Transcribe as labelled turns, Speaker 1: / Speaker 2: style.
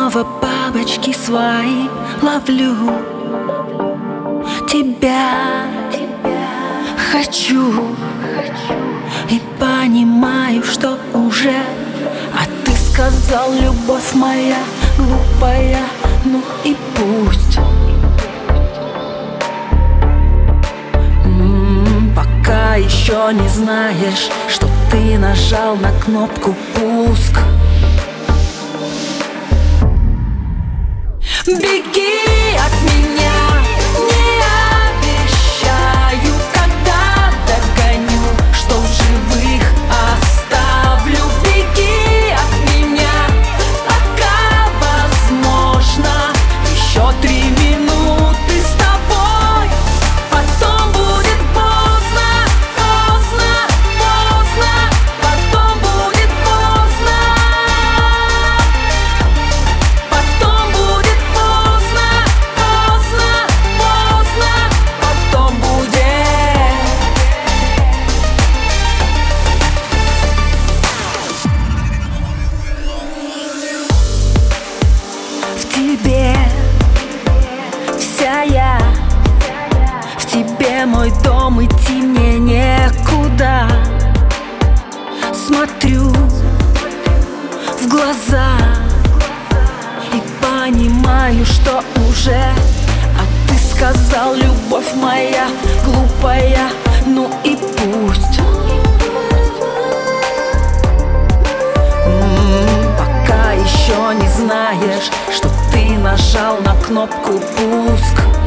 Speaker 1: снова бабочки свои ловлю. Тебя хочу и понимаю, что уже. А ты сказал, любовь моя глупая, ну и пусть. Пока еще не знаешь, что ты нажал на кнопку пуск. Беги от меня, не обещаю, когда догоню, что в живых оставлю. Беги от меня, пока возможно, еще 3 минуты с тобой. Потом будет поздно, поздно, поздно. Потом будет поздно. Потом будет поздно, поздно, поздно. Потом будет. В тебе вся я, в тебе мой дом, идти мне некуда. Смотрю в глаза и понимаю, что уже. А ты сказал, любовь моя глупая, ну и пусть. Пока еще не знаешь, что ты нажал на кнопку пуск.